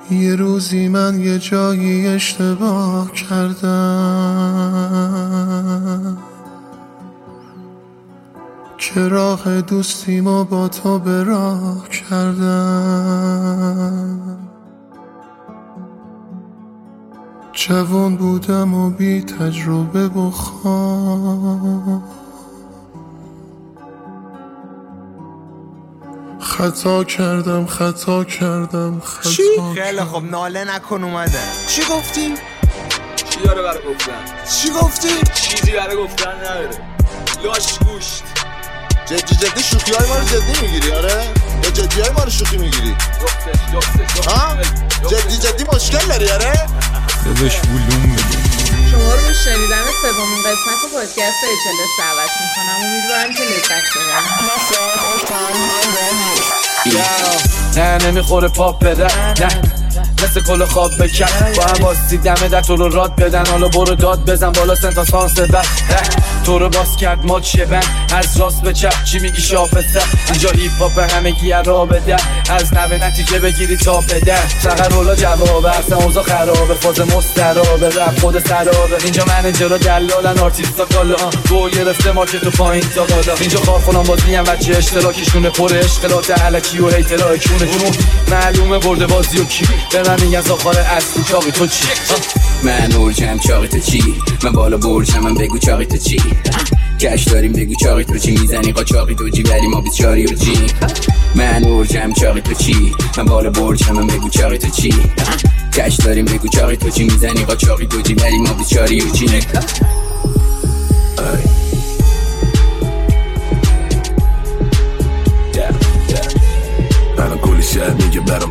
یه روزی من یه جایی اشتباه کردم که راه دوستیمو با تو به راه کردم. جوان بودم و بی تجربه و خام، خطا کردم چی؟ خیلی خب ناله نکن اومده. چی گفتی؟ چی داره برای گفتن؟ چی گفتی؟ چیزی برای گفتن نداره. لاش گوشت. جدی شوخی های ما رو جدی میگیری؟ آره؟ یا جدی های ما رو شوخی میگیری؟ جفتش ها؟ جدی مشکل داری؟ آره؟ دلش ولوم میده. شما رو به شنیدن سومین قسمت پادکست HLS دعوت میکنم. امیدوارم که لذت ببرید. نه نمیخوره پاپ بده، نه مثل کل خواب بکن. با هم واسید دمه در تو رو راد بدن. حالا برو داد بزن بالا سنتا سانس بد. تو رو باز کرد ما چه بند از راست به چپ. چی میگی شافسته؟ اینجا هیپ هاپ همه گی را بده. از نوه نتیجه بگیری تا بده. فقط رولا جوابه اصلا اوضاع خرابه. فاز مسترابه رپ خود سرابه. اینجا منیجرها دلالن آرتیستا کالا. گو گرفته مارکت و پایین تا بالا. اینجا خارخونم بازی هم بچه اشتراکیشونه پر اشتراک علکی و هیترهای کونه. معلومه برده بازی و کی به من میگن زاخار اصلی چاقی تو چی؟ من اورجم چاقی تو چی؟ من بالا برجم من بگو چاقی تو چی؟ کش داریم بگو چاقی تو چی؟ میزنی قاچاقی تو جی ولی ما بیچاری و چی؟ من اورجم چاقی تو چی؟ من بالا برجم من بگو چاقی تو چی؟ کش داریم بگو چاقی تو چی؟ میزنی قاچاقی تو جی ولی ما بیچاری و چی؟ من کلی شهر میگه برام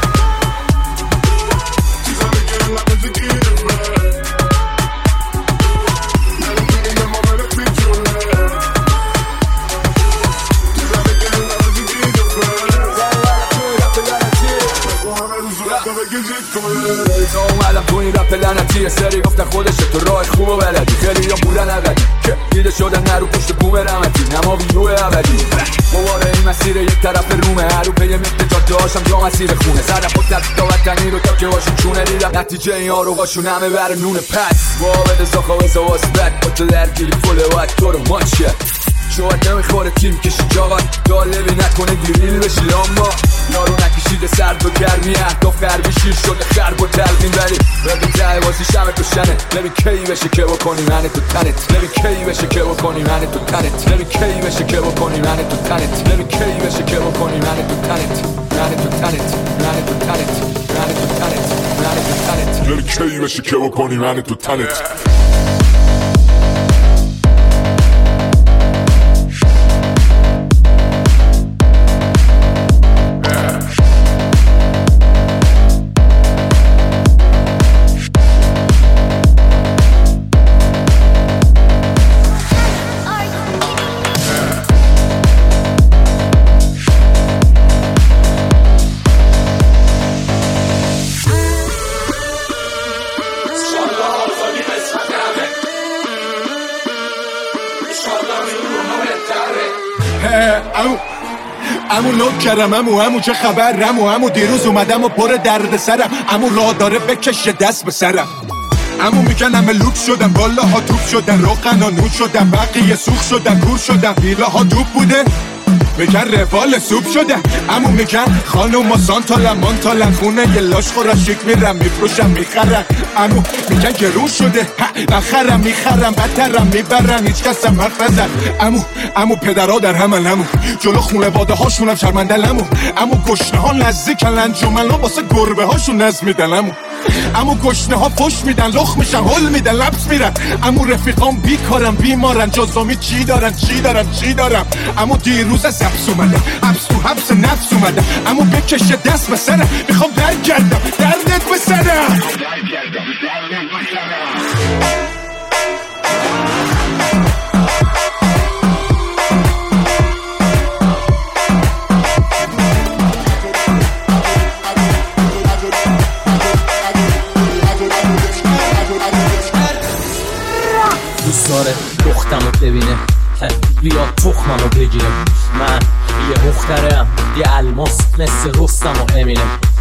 اومدم تو این رپ لعنتی سری گفتن خودشه تو راه خوب و بلدی. خیلی یا بودن ابدی که دیده شدن نرو پشت بوم رحمتی نما ویو ابدی. مواره این مسیر یک طرف رومه هرو پیه میده جاده هاشم جا مسیر خونه. سر خود تا وطنی رو تا که باشون چونه دیدم نتیجه این آروغاشون همه بر نون پس. وابد زاخوه زواز بد با تو درگیری فوله باید تو رو ماچه. شاید نمیخوره تیم کشی جاقات دالبی نکنه گریل بشی لاما. یارو نکشیده سرد و گرمی اهداف غربی شیر شده خرب و تلقیم ولی ببین ته بازی شمه تو شنه. ببین کی بشه که بکنی من تو تنت. ببین کی بشه که بکنی من تو تنت. ببین کی بشه که بکنی من تو تنت. ببین کی بشه که بکنی من تو تنت. من تو تنت. من تو تنت. من تو تنت. من تو تنت. ببین کی بشه که بکنی من تو تنت. امو لوک کردم امو چه خبر امو دیروز اومدم و پر درد سرم. امو راه داره بکشه دست به سرم. امو میگن همه لوک شدم بالا ها توپ شدن روغن و نوش شدم بقیه سوخ شدن کور شدم بیلا ها دوب بوده میگن روال سوپ شده. امو میگن خانوما سانتالن مانتالن خونه یه لاش خورشیک میرم میفروشم میخرم. امو میگن گرون شده نخرم میخرم بدترم میبرم هیچ کس هم حرف نزن. امو پدرها در همن امو جلو خونه باده هاشونم شرمندل. امو گشنه ها نزدیکن انجمن ها واسه گربه هاشون نز میدن. امو گشنه ها پشت میدن لخ میشن هل میدن لبس میرن. امو رفیقام بیکارم بیمارن جزامی چی دارم. امو دیروز از حبس اومدم حبس تو حبس نفس اومدم. امو بکشه دست به سرم میخوام برگردم دردت به سرم. دوست داره دختمو ببینه بیا تخممو بگیره. من یه مخترم یه الماس مثل رستم و امینه.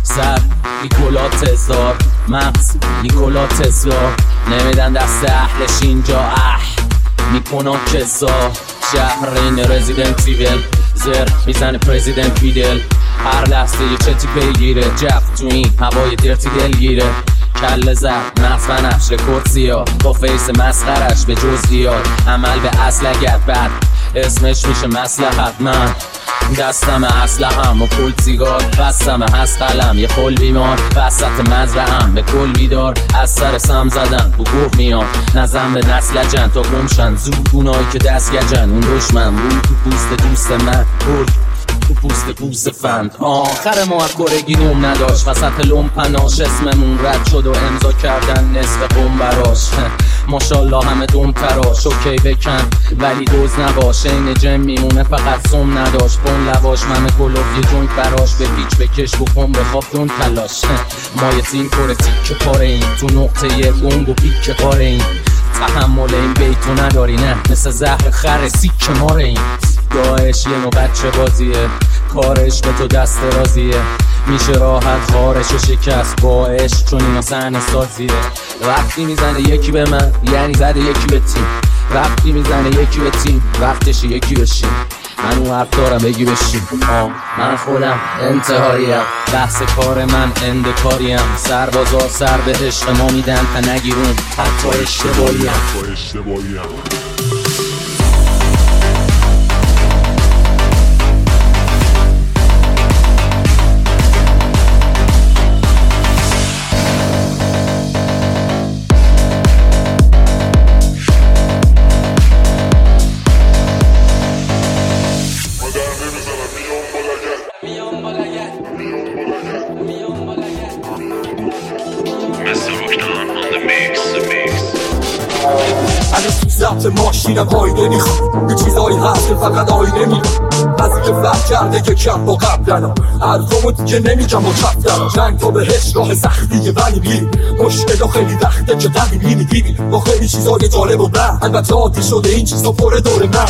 سر نیکولا تزار، مغز نیکولا تزار، نمیدن دست اهلش اینجا میکنم کزا. شهر این رزیدنت ایول، زر میزنه پرزیدنت بیدل، هر لحظه یه چتی پیگیره، جف تو این هوای درتی دلگیره. کل زد مغز بنفش رکورد زیاد، با فیس مسخرش به جزئیات، عمل به اصل اگر بد اسمش میشه مصلحت. من دستم اسلحه‌ام و پول سیگار، بستم هست قلم یه خل بیمار، وسط مزرعه‌ام به کل بیدار، از سر سم زدن بو گوه میام، نزن به نسل جن تا گمشن زود اونایی که دست گجن. اون دشمن بود تو پوست دوست من، تو پوست فند. آخر ما از کرگی نوم نداشت، وسط لومپناش اسممون رد شد و امضا کردن نصف قم براش. ماشالله همه دوم تراش، اوکی بکن ولی دوز نباش، این جم میمونه فقط سم نداشت. بون لواش ممه گلوف یه جونک براش، به پیچ بکش بکن بخواب دون تلاش. ما یه تیم پر تیک پاره این، تو نقطه یه گنگ و پیک پاره این، تحمل این بیتو نداری نه مثل زهر خر سیک ماره این. داعش یه نوع بچه بازیه، کارش به تو دست رازیه، میشه راحت خارش و شکست باعش چون اینا صحنه سازیه. وقتی میزنه یکی به من یعنی زده یکی به تیم، وقتی میزنه یکی به تیم وقتش یکی بشیم. من اون حرف دارم بگی بشیم، من خودم انتحاریم، بحث کار من اندکاریم، سربازا سر به عشق ما میدن تا نگیرون حتی اشتباهیم. ضبط ماشینم آینه میخوام، یه چیزایی هست که فقط آینه میخوام. بعضی که فرق کرده که کم با قبلنا، حرفامو دیگه نمیگم با چفتنا. جنگ تا بهش راه سختیه ولی میری، مشکلا خیلی وقته که طبیعی میبینی، با خیلی چیزای جالب و بد. البته عادی شده این چیزا پر دور من،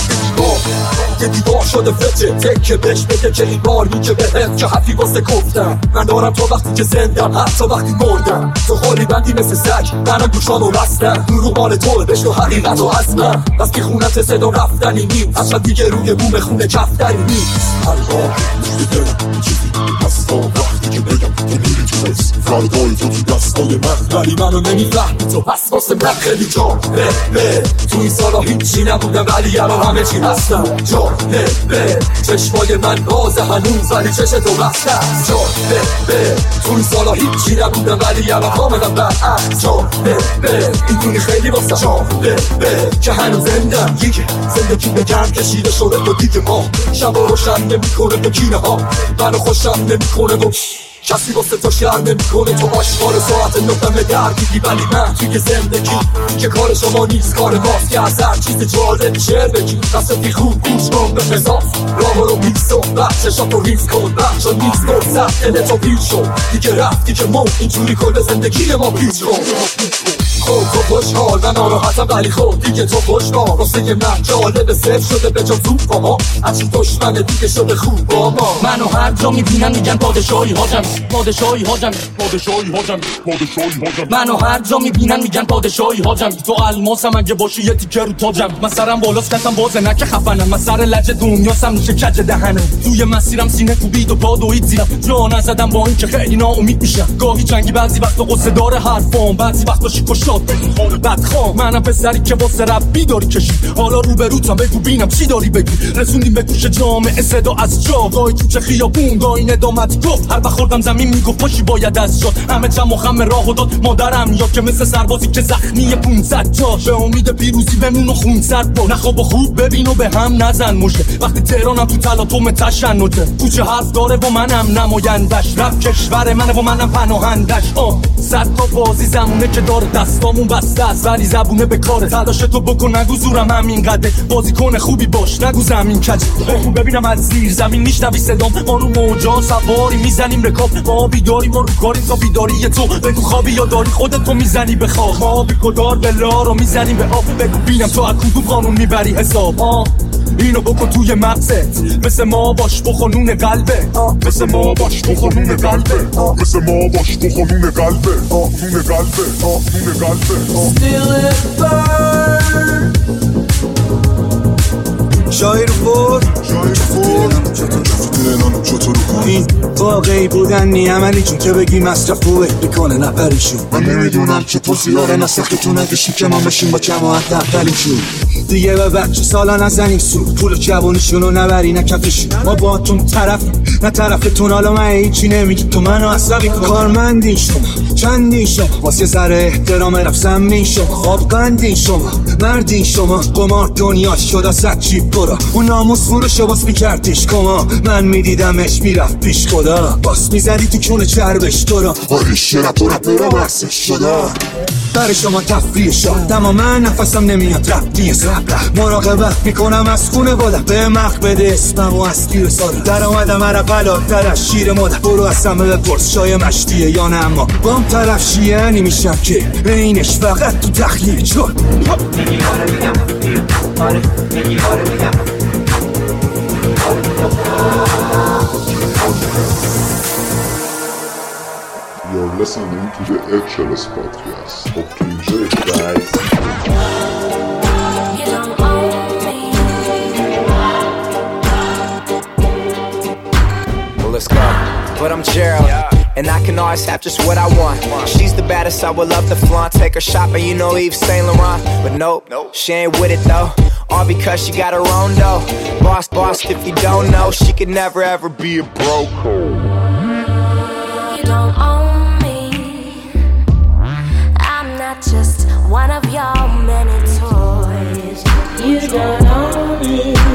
یه دیوار شده فچه تکه بهش بده که این بار میگه بهت که حرفی واسه گفتم. من دارم تا وقتی که زندم، حتی وقتی مردم. تو خالی بندی مثل سگ، منم گوشان و رستم. رو مال توه بشنو حقیقت و از من، بس که خونت صدا رفتنی نیست، اصلا دیگه روی بوم خونه کفتنی نیست. هر بار توی دلم چیزی هستا، وقتی که بگم تو میری تو رس، فردای تو تو دستای من، ولی منو نمیفهمی تو، پس واسه من خیلی جالبه. تو این سالا هیچی نبودم ولی الان همه چی هستم. جالبه چشمای من بازه هنوز ولی چش تو بسته است. جالبه تو این سالا هیچی نبودم ولی الان کاملا برعکس. جالبه این خیلی واسه جالبه که هنوز زندم، یکه زندگی بگم کشیده شده با دید ما، شبا روشن نمیکنه به کینه ها، منو خوشم نمیکنه و کسی واسه تو شهر نمیکنه. تو آشکار ساعت نقطم درگیری، ولی من توی زندگی که کار شما نیست کار ماست، که از هر چیز جالب شعر بگی دستی خوب گوش کن به قصاص، راه رو بی صحبت چشات رو ریز کن، بخشا نیست فرصت دلتو پیچ شد دیگه، رفتی که مون اینجوری کل زندگی ما پیچ کن. خب تو خوشحال من ناراحتم ولی خب دیگه تو خوشحال، واسه من جالب صرف شده به جا زود با ما، هرچی دشمن دیگه شده خوب با ما. منو هر جا میبینن میگن پادشاهی هاجم، پادشاهی هاجم، پادشاهی هاجم، پادشاهی هاجم. منو هر جا میبینن میگن پادشاهی هاجم، تو الماسم اگه باشی یه تیکه رو تاجم. من سرم بالاست کسم بازه نکه خفنم، من سر لجه دنیاسم میشه کج دهنم. توی مسیرم سینه کوبید و پا دوید زیرم، جا نزدم با این که خیلی ناامید میشم. گاهی جنگی بعضی وقتا قصه داره حرفام، بعضی وقتا شیکوشات بدخوام. منم پسری که واسه رب بیداری کشید، حالا روبروتم بگو بینم چی داری بگی. رسوندیم به گوش جامعه صدا از جا، گاهی تو چه خیابون گاهی ندامت گفت، هر وقت خوردم زمین میگفت پاشی باید از جا. همه جمع و خم راهو داد مادرم، یا که مثل سربازی که زخمی 500 جاش، به امید پیروزی بمون و خون سرد با نخواب و خوب ببین و به هم نزن مشه. وقتی تهرانم تو تلاطم تشنجه، کوچه حرف داره و منم نمایندش، رب کشور منه و منم پناهندش. 100 تا بازی زمونه که داره دستامون بسته است ولی زبونه به کاره. تلاش تو بکن نگو زورم همین قده، بازیکن خوبی باش نگو زمین کج. بخو ببینم از زیر زمین میشنوی صدام، ما رو موجا سواری میزنیم رکاب. ما بیداریم ما رو کاریم تا بیداری تو، بگو خوابی یا داری خودتو میزنی به خواب. ما بی کدار به لا رو میزنیم به آب، بگو بینم تو از کدوم قانون میبری حساب. اینو بکن توی مغزت، مثل ما باش بخونون قلبه، مثل ما باش بخونون قلبه، مثل ما باش بخونون قلبه، نون قلبه، نون قلبه. Still it burn. شاعر فور این واقعی بودن نی عملی چون که بگی مصرف خوبه بکنه نپریشون. من نمیدونم چطور زیاره نسختتون نگشی که من بشیم با جماعت دفتریشون. دیگه به بچه سالا نزنی سو پول جوانیشونو نبری نکفشون. ما با تون طرف نه طرفتون، حالا من هیچی نمیگی تو منو عصبی کن. کارمندین شما چندین شما واسه ذره احترام رفت می شما، خوابگندین شما مردین شما، قمار دنیا شد از چیپ برا اون ناموس فروشو باز میکردیش کما. من میدیدمش میرفت پیش خدا، باز میزدی تو کونه چربش تو را آریش رپ و رپ مرسش شده. برای شما تفریح شد اما من نفسم نمیاد رفتی صبر. مراقبت میکنم از خونه بادم، به مخ بده اسمم و از گیر ساده در آمدم هر بلاتر از شیر مادر. برو از همه بپرس شای مشتیه یا نه، اما بام طرف شیعنی میشم که بینش فقط تو تخلیه چون You're listening to the HLS podcast. Hope to enjoy it, guys. You don't own me. Well, let's go. But I'm Gerald, and I can always have just what I want. She's the baddest, I would love to flaunt. Take her shopping, you know Yves Saint Laurent. But nope, she ain't with it though. All because she got her own dough. Boss, if you don't know, she could never ever be a broke. You don't own me. I'm not just one of your many toys. You don't own me.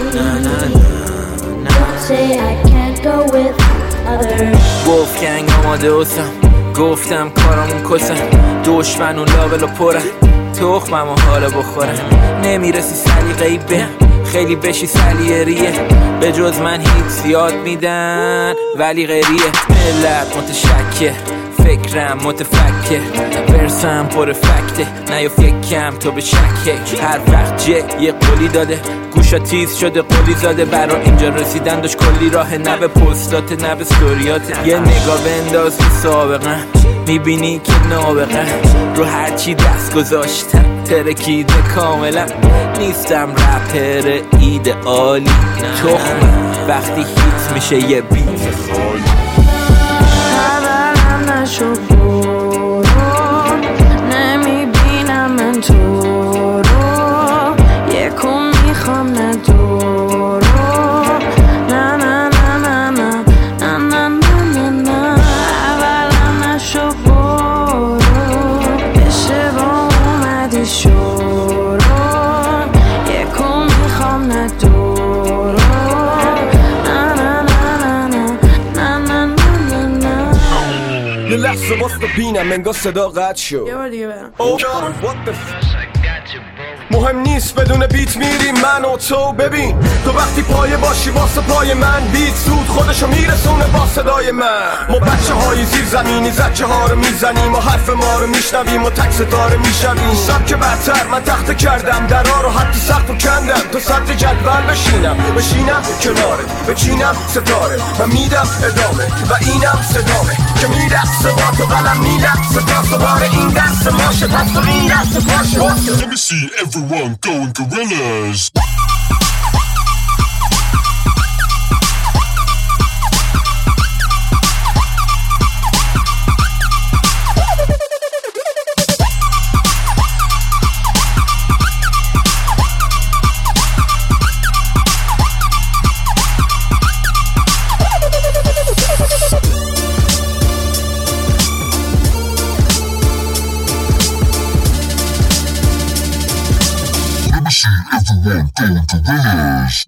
Don't say I can't go with others. Wolfgang آماده اوسم، گفتم کارامون کسم، دشمن و لابل و پرم، تخمم و حالا بخورم. نمیرسی سلیقه‌ای بهم، خیلی بشی سلیریه، به جز من هیچ زیاد میدن ولی غیریه. ملت متشکر، فکرم متفکر، برسم پر فکته، نیاف یکم تو به شکه. هر وقت یه قولی داده، گوشا تیز شده قولی زاده، برا اینجا رسیدن داشت کلی راه، نه به پستات نه به ستوریات. یه نگاه بنداز به سابقم، میبینی که نابقم، رو هرچی دست گذاشتم ترکیده کاملا. نیستم رپر ایدئالی، تخمم وقتی هیت میشه یه بیت خالی. خبرم نشو برو، نمیبینم من تو رو، یکم میخوام نه دورو. نه نه نه نه نه نه نه نه نه. خبرم نشو برو، بشه با اومدی شورو، یکم میخوام نه دورو. یه لحظه باست بینم انگار صدا قطع شد. یه بار دیگه برم. مهم نیست بدون بیت میریم من و تو. ببین تو وقتی پایه باشی واسه پای من، بیت سود خودشو میرسونه با صدای من. ما بچه های زیر زمینی زچه ها رو میزنیم و حرف ما رو میشنویم و تک ستاره میشویم. سبک برتر من تخته کردم، درها رو حتی سقف و کندم تا صدر جدول بشینم کنارت، بچینم ستاره من میدم ادامه و اینم صدامه که میرقصه با تو قلم میلقصه تا سوار این دست ماشه، پس تو این دست باشه. Let me see everyone going gorillas. Everyone going gorillas.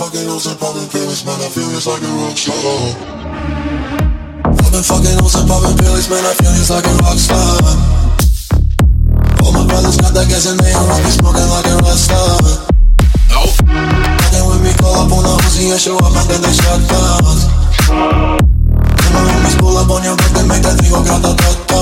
fucking hoes and popping pills, man, I feel just like a rock star. I've been fucking hoes and popping pills, man, I feel just like a rock star. All my brothers got that gas and they don't be smoking like a rock star. Fucking with me, call up on a Uzi and show up and then they shot guns. And my homies pull up on your block, they make that thing go grata-ta-ta.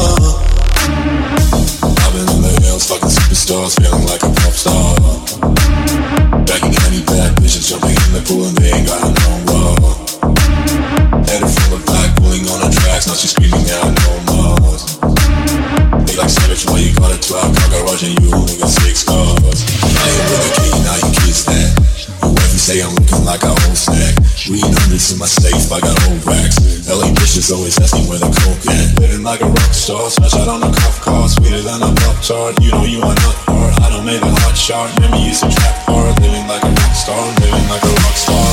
I've been in the hills, fucking superstars, feeling like a pop star. Backing any bad bitches, jumping in the pool and they ain't got no wall. Headed from the back, pulling on the tracks, now she's screaming out no more. They like savage, why you got a 12 car garage and you only got 6 cars. I ain't with a key, now you kiss that. Your wife, you say I'm looking like a whole snack. Green hundreds in my safe, I got old racks. LA bitches always asking where the coke at. Living like a rock star, smash out on a cuff car. Sweeter than a pop tart, you know you are not hard. I don't make a hot shot, maybe it's a trap hard. Living like a rock star, living like a rock star.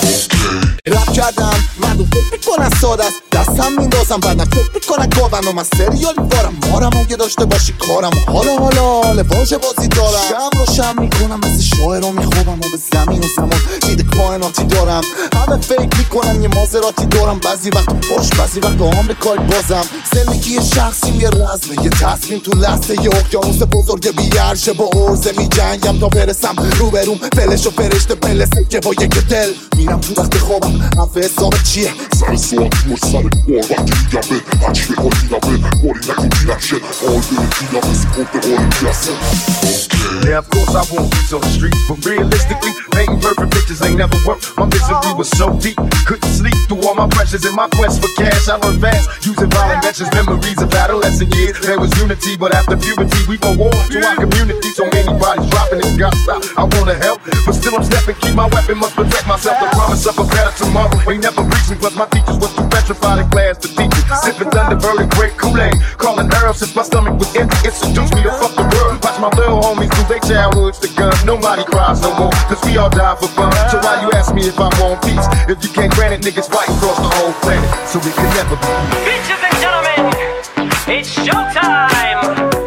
رپ کردم من رو فکر میکنم ساده است دستم میندازم بعدم فکر میکنم گاون و من سریالی بارم مارم اگه داشته باشی کارم حالا لباس بازی دارم شب رو شب میکنم مثل شاعر رو میخوابم و به زمین و زمان دید کائناتی دارم همه فکر میکنم یه مازراتی دارم بعضی وقت خوش بعضی وقت آمریکایی بازم زندگی شخصیم یه رزمه یه تصمیم تو لحظه یه اقیانوس بزرگ بیارشه با عرضه میجنگم تا برسم روبروم فلش و فرشته پلسه که با یک دل میرم تو وقت خوابم حرف حساب چیه سر سوال مش سر بار وقتی میگم به هچ بخوری نبه باری نکن بیرم شد آل دل بیرم سپورت باری بیرسه Yeah, of course I won't be on the streets, but realistically, painting perfect pictures ain't never worked. My misery was so deep, couldn't sleep through all my pressures in my quest for cash. I learned fast, using violent methods, memories of adolescent years. There was unity, but after puberty, we go war to our community. So many bodies dropping, it's gotta stop. I wanna help, but still I'm stepping, keep my weapon, must protect myself. The promise of a better tomorrow ain't never reached me, plus my teachers was too petrified in class to teach me. Sipping Thunderbird, great Kool-Aid, calling herbs since my stomach was empty. It seduced me to fuck the world. Watch my little homies do their childhoods to guns. Nobody cries no more, cause we all die for fun. So why you ask me if I want peace? If you can't grant it, niggas fight across the whole planet, so we can never be. Bitches and gentlemen, it's showtime.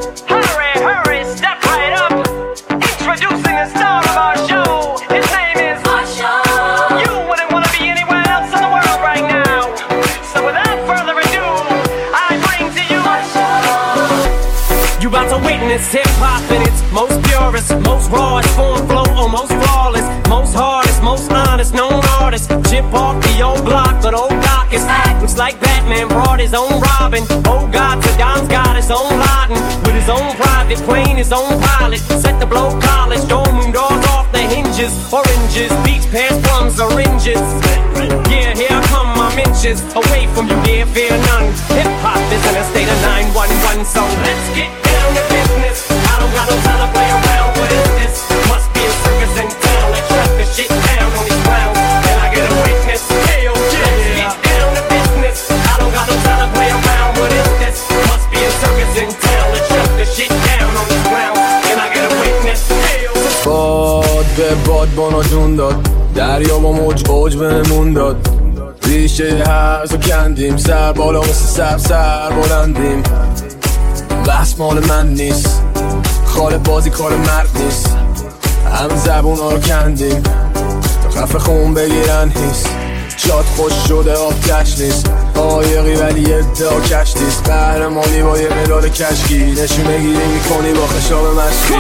Hurry, step right up. Introducing the star of our show. His name is Usher. You wouldn't want to be anywhere else in the world right now. So without further ado, I bring to you Usher. You about to witness hip-hop in its most purest, most rawest form, flow almost flawless, most hardest, most honest, known artist. Chip off the old block, but old Doc is act. Looks like Batman brought his own Robin. Oh God, Saddam's got his own Laden. With his own private plane, his own pilot. Set the blow college, dome moon doors off the hinges. Oranges, peach, pears, plums, oranges. Yeah, here come my inches. Away from you, dear, fear none. Hip-hop is in a state of 911, so let's get down to business. I don't got no time to play around, what is this? Must be a circus in town. Let's shut the shit down on these clowns. Can I get a witness? Hey, oh, yeah. Let's get down to business. I don't got no time to play around, what is this? Must be a circus in town. Let's shut the shit down on these clowns. Can I get a witness? Hey, oh, باد به باد بانا جون داد دریا با موج اوج بهمون داد ریشه هرزو کندیم سر بالا مثل سر بلندیم بحث مال من نیست خاله بازی کار مرد نیست هم زبون ها رو کندیم تا خفه خون بگیرن هیست شاد خوش شده آب کش نیست قایقی ولی ادعا کش نیست قهرمانی با یه مدال کشکی نشونه گیری میکنی با خشاب مشکی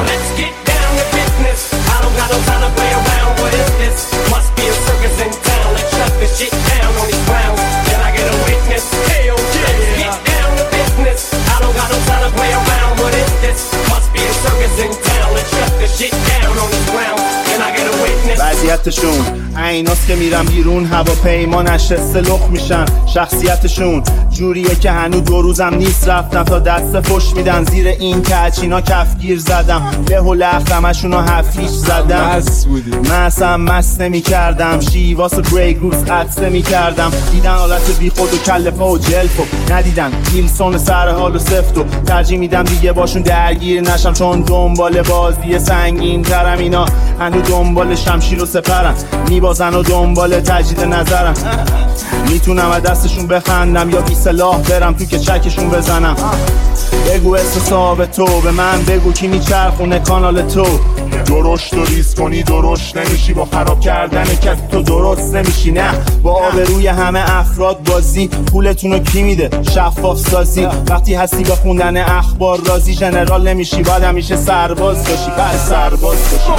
I don't got no time to play around, what is this? Must be a circus in town. Let's shut this shit down on these clowns. Can I get a witness? Hey, oh, yeah. Let's get down to business. I don't got no time to play around, what is this? Must be a circus in town. Let's shut this shit down on these clowns. Can I get a witness? وضعیتشون ایناست که میرم بیرون هواپیما نشسته لخ میشن شخصیتشون جوریه که هنو 2 روزم نیست رفتم تا دست فش میدن زیر این کچینا کفگیر زدم له و لخمشون رو هفیش زدم من اصلا مست نمی کردم شیواس و گری گروز عدس نمی کردم دیدن حالت بی خود و کلفه و جلفو ندیدن ویلسون سر حال و سفت و ترجیح میدم دیگه باشون درگیر نشم چون دنبال بازی سنگین ترم اینا هنو دنبال شمشیر و سپر آخرن، میبازن و دنبال تجدید نظرن. میتونم از دستشون بخندم یا بی سلاح برم تو که چکشون بزنم. بگو اسم تو به من بگو کی میچرخونه کانال تو. درشت و ریز کنی درشت نمیشی، با خراب کردن کسی تو درست نمیشی. نه با آبروی همه افراد بازی، پولتونو کی میده؟ شفاف سازی. وقتی هستی با خوندن اخبار راضی، ژنرال نمیشی باید همیشه سرباز باشی. بر سرباز باشی.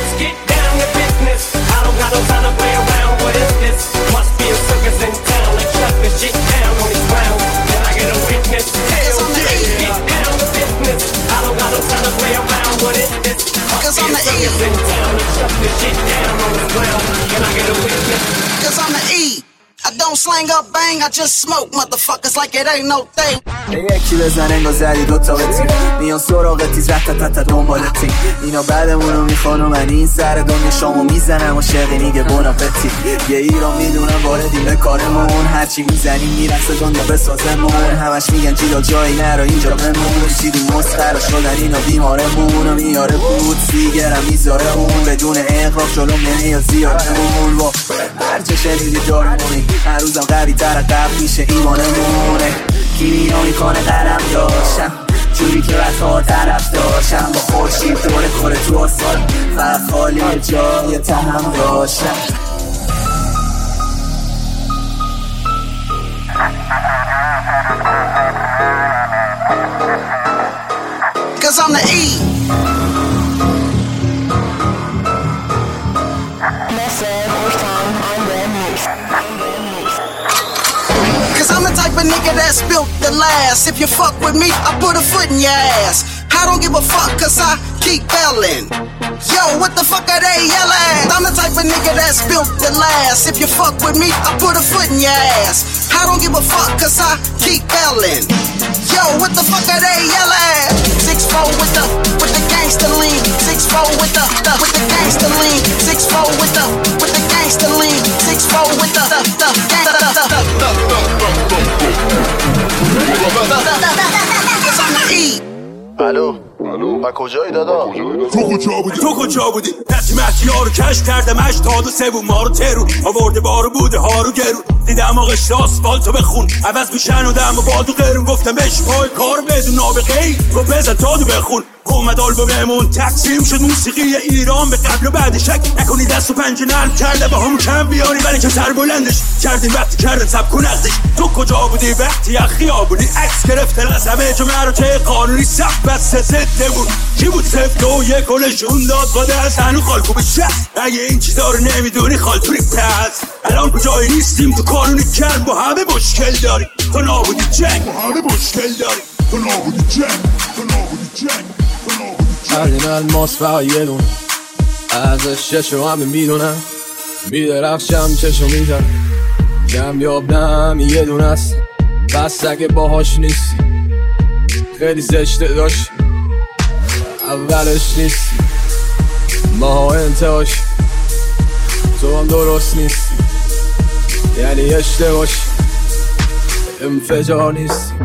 Cause I'm the E. Cause I'm the E. I don't slang up bang, I just smoke motherfuckers like it ain't no thing. یکی بزن انگار زدی دوتا بتیم، میان سراغ تیز رت تت دنبالتیم. اینا بعدمونو میخوان و من این سر دنیا شامو میزنم و شقی میگه بوناپتی. یه ایران میدونم واردیم به کارمون، هرچی میزنیم میرسه دنیا بسازمون. همش میگن جیدا جایی نرو اینجا بمون، چیدیم مسخره شدن اینا بیمارمون. و میاره بود سیگرم میذاره اون، بدون اقراق جلوم نمیاد زیادمون. و هرچه شنیدی دارمونی، هر روزم قوی تر قبل میشه ایمانمونه. کی مینا میکنه قرم داشتم جوری که وقتا طرف داشتم، با خورشید دور کره تو آسال فقط خالی جای تهم داشتم. Cause I'm the E. Cause I'm the type of nigga that's built to last. If you fuck with me, I put a foot in your ass. I don't give a fuck cause I keep belling. Yo, what the fuck are they yelling? I'm the type of nigga that's built to last. If you fuck with me, I put a foot in your ass. I don't give a fuck cause I keep belling. Yo, what the fuck are they yelling? 6'4" with the gangster lean. 6'4" with the gangster lean. 6'4" with the gangster lean. 6'4" with the الو ما کجایی دادا؟ تو کجا بودی؟ هرچی مرچی ها رو کشف کردمش تا دو سوم ما رو ترون آورده بارو بوده ها رو گرون دیدم آقش آسفالتو بخون عوض میشن و دم و بادو قرون گفتم بهش پای کار بدون نابغه‌ای رو بزن تا دو بخون اومد آلبوممون تقسیم شد موسیقی ایران به قبل و بعد شک نکنی دست و پنجه نرم کرده با هم کم بیاری ولی که سر بلندش کردیم وقتی کردن سب کن ازش تو کجا بودی وقتی خیابونی عکس گرفته از همه جمعه رو چه قانونی صف بسته زده بود کی بود 0-2-1 گلشون داد با دست هنو خالکو به شست اگه این چیزا رو نمیدونی خالتونی پس الان کجایی نیستیم تو قانونی کم با همه مشکل داری تو نابودی جنگ با همه مشکل داری تو نابودی جنگ تو نابودی جنگ این الماس فقط یه دونه ازش چشو همه میدونم میدرخشم چشو میزن کمیاب نه یه دونه است بس اگه باهاش نیستی خیلی زشته داشت اولش نیستی ماها انتهاش تو هم درست نیستی یعنی اشتباش انفجار نیستی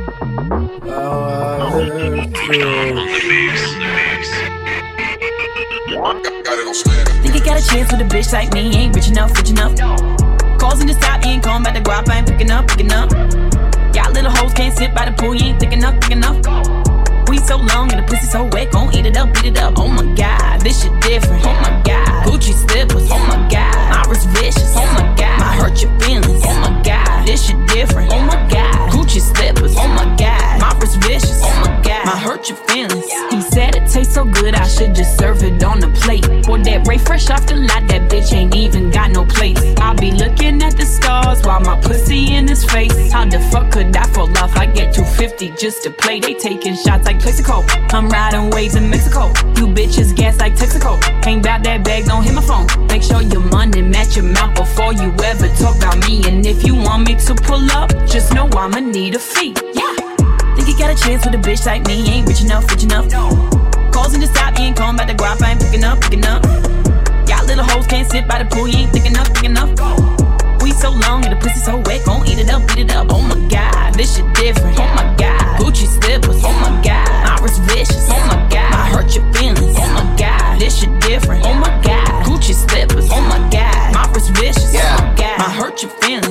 Think you got a chance with a bitch like me? Ain't rich enough, rich enough. Calls in the stop, you ain't calling back the guap, I ain't picking up, picking up. Y'all little hoes can't sit by the pool, you ain't thick enough, thick enough. We so long and the pussy so wet, gon' eat it up, beat it up. Oh my god, this shit different. Oh my god, Gucci slippers. Oh my god, my wrist vicious. Oh my god, might hurt your feelings. Oh my god, this shit different. Oh my god, Gucci slippers. Oh my god, my wrist vicious. Oh my god, might hurt your feelings. He said it tastes so good, I should just serve it on the plate. Pour that Ray fresh off the lot, that bitch ain't even got no place. I'll be looking at the stars while my pussy in his face. How the fuck could I fall off? I get 250 just to play. They taking shots like Texaco. I'm riding waves in Mexico. You bitches gas like Texaco. Ain't bout that bag, don't hit my phone. Make sure your money match your mouth before you ever talk about me. And if you want me to pull up, just know I'ma need a fee. Yeah. Think you got a chance with a bitch like me? Ain't rich enough, rich enough. Calls in the stop, you ain't calling back the guap, I ain't picking up, picking up. Y'all little hoes can't sit by the pool, you ain't thick enough, thick enough. We so long and the pussy so wet, gon' eat it up, beat it up. Oh my god, this shit different. Oh my god, Gucci slippers. Oh my god, my wrist vicious. Oh my god, might hurt your feelings. Oh my god, this shit different. Oh my god, Gucci slippers. Oh my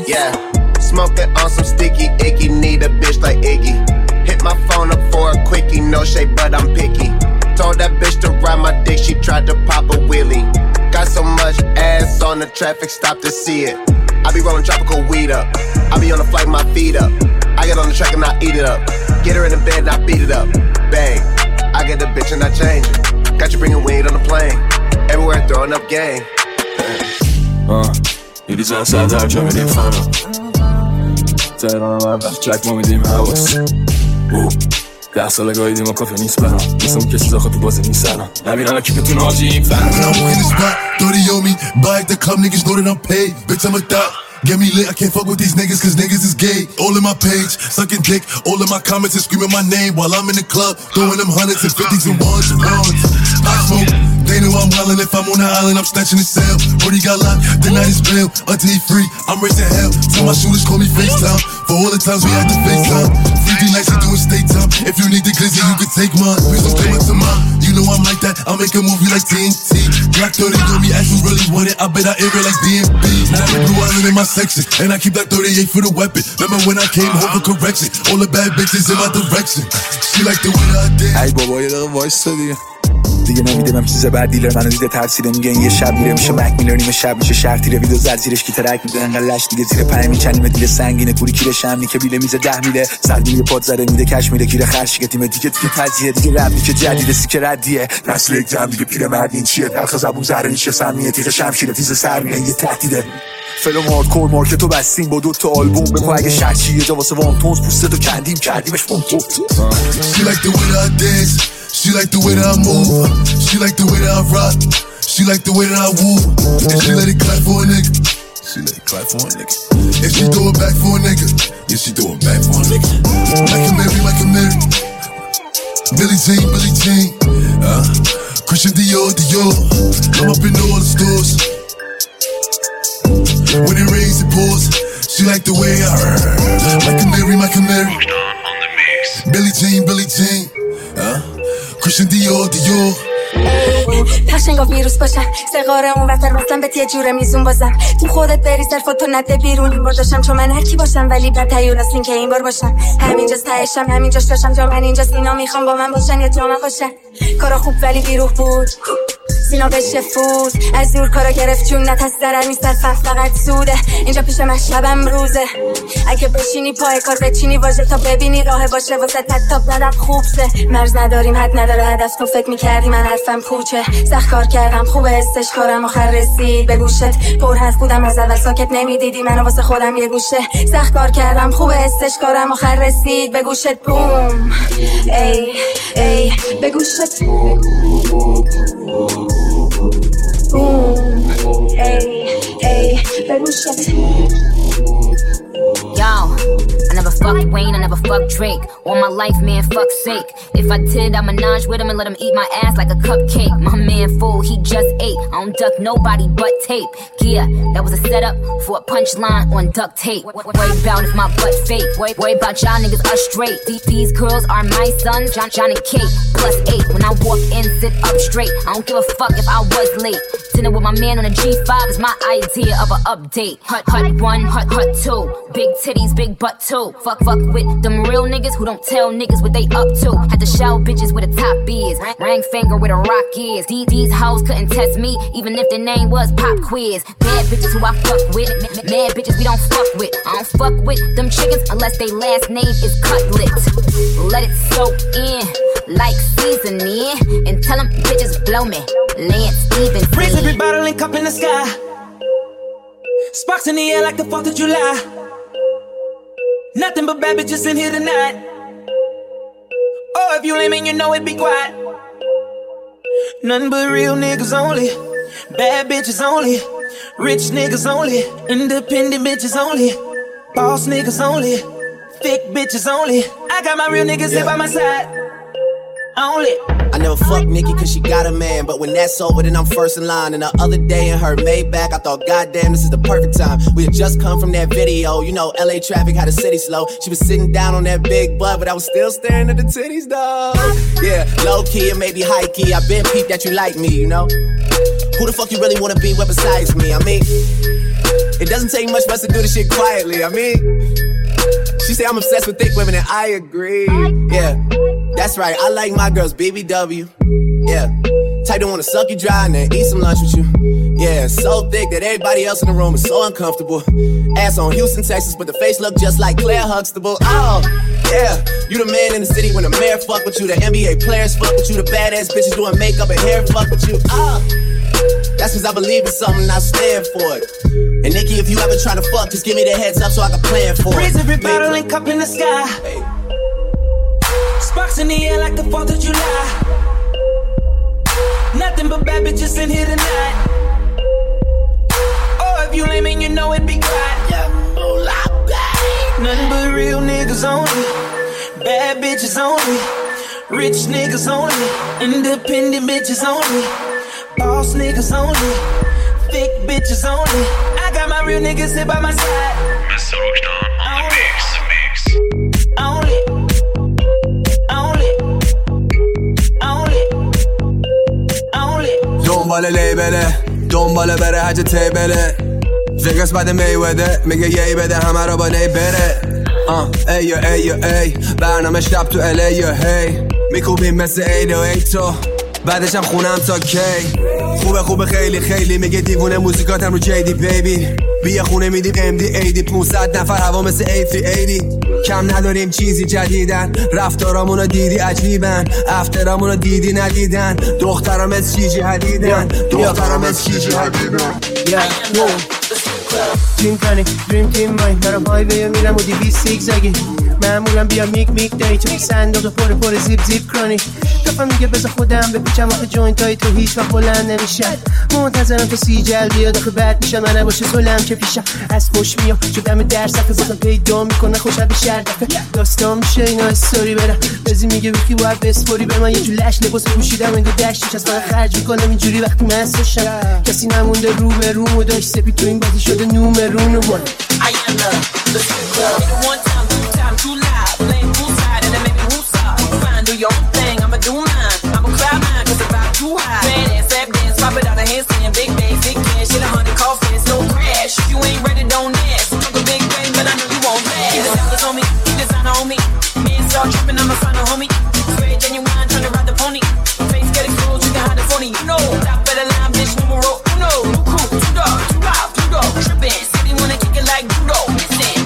Yeah, smoking on some sticky icky, need a bitch like Iggy. Hit my phone up for a quickie, no shade but I'm picky. Told that bitch to ride my dick, she tried to pop a wheelie. Got so much ass on the traffic stop to see it. I be rolling tropical weed up, I be on the flight, my feet up. I get on the track and I eat it up. Get her in the bed and I beat it up. Bang, I get the bitch and I change it. Got you bringing weed on the plane, everywhere throwing up gang. میری زن سر در جا میدیم فنا تهران هم وقت جک ما میدیم حواس 10 ساله گاهیدیم و کافه نیست برام مثل اون کسی داخل تو بازی نیست الان نبینم اکیپتون حاجیم فنا When I'm walking the spot, 30 on me Buy at the club, niggas know that I'm paid Bitch, I'm a thot Get me lit, I can't fuck with these niggas cause niggas is gay All in my page, sucking dick All in my comments and screaming my name While I'm in the club, throwing them hundreds and fifties and ones and ones I smoke, they know I'm wildin' If I'm on the island, I'm snatching the cell Brody got locked, the night is bail Until he free, I'm raising hell Tell my shooters call me FaceTime For all the times we had to FaceTime 3D nights and doing state time If you need the glizzy, you can take mine Please don't come up to mine You know I'm like that, I'll make a movie like TNT Black 30 on me, ask you really want it I bet I air it like DMB Now the blue island in my section And I keep that 38 for the weapon Remember when I came home for correction All the bad bitches in my direction She like the way that I did ای بابا یه دقیقه وایستا دیگه نمیدونم چیز بعد دیلر منو دیده ترسیده میگن یه شب میره میشه مک میلر نیمه شب میشه شهر تیره ویدو زد زیرش کی ترک میده انقدر لش دیگه زیر پنه میچنیم دیگه سنگینه کوری کیره شمنی که بیله میزه 10 میله سردی میگه پاد زده میده کش میره کیره خرشی که تیم دیگه تزیه دیگه رب که جدیده سیکه ردیه نسل یک جمع دیگه پیر مرد این چیه تلخ زبون زهره نیشه سمیه تیغ شمشیر تیز سر میره یه تهدیده فلم هاردکور مارکتو بستیم با 2 تا آلبوم بگو اگه شرچی یه جا واسه وانتونز پوستتو کندیم کردیمش پونتو She like the way that I dance She like the way that I move She like the way that I rock She like the way that I woo And she let it clap for a nigga She let it clap for a nigga And she throw it back for a nigga Yeah, she throw it back for a nigga Like a Mary Billie Jean Christian Dior I'm up in all the stores When it rains it pours She like the way I Like a Mary Billie Jean Christian Dior پشنگا ویروس باشم سقاره اون وطر بستم بهت یه جوره میزون بازم تو خودت بری صرفاتو نده بیرون این بار داشتم چون من هرکی باشم ولی بد تیون هستین که این بار باشم همینجاست تهشم همینجاش داشتم جا من اینجاست اینا میخوام با من باشن یا جا من باشن کارا خوب ولی بیروح بود سینا بشه فوت از دور کارا گرفت چون نت از ضرر نیست از فقط سوده اینجا پیش من شبم روزه اگه بشینی پای کار بچینی واژه تا ببینی راه باشه واسه تتاب ندم خوبسه مرز نداریم حد نداره هدف تو فکر میکردی من حرفم پوچه سخت کار کردم خوبه استش کارم آخر رسید به گوشت پر حرف بودم از اول ساکت نمیدیدی منو واسه خودم یه گوشه سخت کار کردم خوبه استش کارم آخر رسید به گوشت بوم ای ای به گوشت boom, ay, ay, Yo, I never fucked Wayne, I never fucked Drake. All my life, man, fuck's sake. If I did, I'd menage with him and let him eat my ass like a cupcake. My man fool, he just ate. I don't duck nobody but tape. Yeah, that was a setup for a punchline on duct tape. Worry about if my butt fake. Worry about y'all niggas are straight. These girls are my sons, John and Kate. +8. When I walk in, sit up straight. I don't give a fuck if I was late. Dinner with my man on a G5 is my idea of an update. Hut 1, hut 2. Big titties, big butt too. Fuck with them real niggas who don't tell niggas what they up to. Had to shout bitches where the top is. Ring finger where the rock is. These hoes couldn't test me even if their name was Pop Quiz. Bad bitches who I fuck with. Mad bitches we don't fuck with. I don't fuck with them chickens unless they last name is Cutlet. Let it soak in like seasoning and tell them bitches blow me. Lance Stevens. Raise every bottle and cup in the sky. Sparks in the air like the 4th of July. Nothing but bad bitches in here tonight. Oh, if you lame and you know it, be quiet. Nothing but real niggas only. Bad bitches only. Rich niggas only. Independent bitches only. Boss niggas only. Thick bitches only. I got my real niggas here by my side. Only. I never fucked Nikki cause she got a man, but when that's over then I'm first in line. And the other day in her Maybach I thought goddamn this is the perfect time. We had just come from that video, you know LA traffic had the city slow. She was sitting down on that big butt but I was still staring at the titties dog. Yeah, low key and maybe high key, I been peeped that you like me, you know. Who the fuck you really wanna be with besides me? I mean, It doesn't take much for us to do this shit quietly. I mean, she say I'm obsessed with thick women, and I agree. Yeah, that's right. I like my girls BBW. Yeah, type don't wanna suck you dry and then eat some lunch with you. Yeah, so thick that everybody else in the room is so uncomfortable. Ass on Houston, Texas, but the face look just like Claire Huxtable. Oh, yeah, you the man in the city when the mayor fuck with you, the NBA players fuck with you, the badass bitches doing makeup and hair fuck with you. Oh, that's cause I believe in something and I stand for it. And Nikki, if you ever try to fuck, just give me the heads up so I can plan for it. Raise every bottle and cup in the sky. Hey. Sparks in the air like the 4th of July. Nothing but bad bitches in here tonight. Oh, if you lame and you know it, be quiet. Nothing but real niggas only. Bad bitches only. Rich niggas only. Independent bitches only. Boss niggas only. Thick bitches only. I got my real niggas here by my side. Mr. Rockdown on the mix. Only. دنبال لیبله دنبال بره حج تیبله زی قسمت میوده میگه یی بده همه رو با نی بره ای برنامه شب تو الی هی میکوبیم مثل 808 تو بعدشم خونم تا کی خوبه خیلی میگه دیوونه موزیکاتم رو جیدی بیبی بیا خونه میدیم MD 500 نفر هوا مثل A380 کم نداریم چیزی جدیدن رفتارامونو دیدی عجیبن افترامونو دیدی ندیدن دخترام از چیجی حدیدن دریم کنی دریم تیم مای برام های ویو میرم و 200 زیگزگی معمولا بیا میک داری تو صندوق پر زیب کنی کفم میگه بذار خودم بپیچم آخه جوینت های تو هیچ وقت بلند نمیشن منتظرم تا 30 جل بیاد آخه بد میشن من نباشه سلم که پیشم از خوش میام شدم در صفحه بازم پیدا میکنه خوشم به شردفه داستان میشه اینا استوری برم بزی میگه ویکی باید بسپوری به من یه جو لش لباس پوشیدم انگار دشتیش از من خرج میکنم اینجوری وقتی مسشم کسی نمونده رو به روم و داشت سپی تو این بازی شده نومرون و من I am the club. One time, two time, too loud. Playing poolside and it make me woosah. Fine, do your own thing, I'ma do mine. I'ma cloud nine cause the vibe too high. Bad ass, fat dance, pop it out of handstand. Big bass, big cash, hit 100 coffins, no crash. If you ain't ready, don't ask. Took a big bang, but I know you won't last. Keep the dollars on me, keep designer on me. Man, start tripping, I'ma find a homie. Straight genuine, tryna ride the pony. Face get exposed, you can hide the phony. You know, top of the line, bitch, numero uno. New crew, too dark, too wild, too dark. Trippin', city wanna kick it like judo. Listen,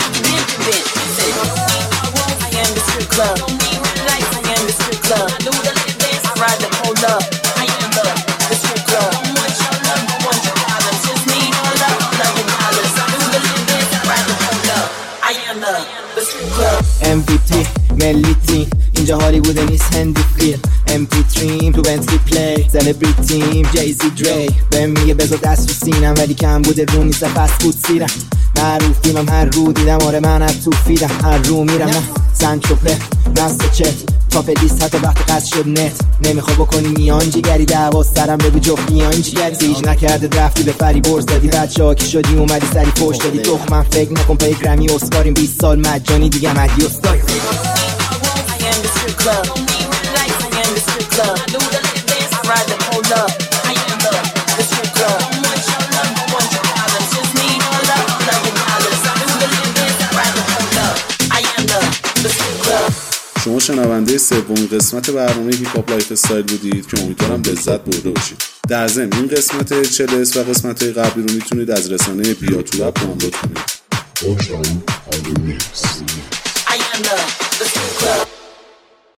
I am the strip club. Don't need red lights, I am the strip club. I do the lip dance, I ride the pole up. I am the strip club. Don't want your love, don't want your problems. Just need all of your dollars. I do the lip dance, I ride the pole up. I am the strip club. MVP ملیتیم اینجا هالیوود نیست هندی فیلم MP3 تو بنتلی پلی سلبریتیم جیزی دری بهم میگه بذار دست رو سینم ولی کم بوده رو نیست فست فود سیرم معروفیم هر رو دیدم آره من از تو فیدم هر رو میرم من سنچوپه نست چت تاپ لیست حتی وقتی قد شد نت نمیخوا بکنی میان جیگری دعوا سرم بگو جفت میان جیگری سیج نکرده رفتی به فری برز دادی بچه ها که شدی اومدی سری پوش دادی تخمم فکر نکن پای گرمی اسکاریم 20 سال مجانی دیگه مدی استاری Club. Don't need red lights, I am the strip club. I do the lip dance, I ride the pole up. I am the strip club. Don't want your love, don't want your problems. Just need all of your dollars. I do the lip dance, I ride the pole up. I am the strip club. شما شنونده سومین قسمت برنامه هیپ هاپ لایف استایل بودید که امیدوارم لذت برده باشید. در ضمن این قسمت چلس و قسمت‌های قبلی رو میتونید از رسانه بیاتو رپ دانلود کنید. I am the strip club.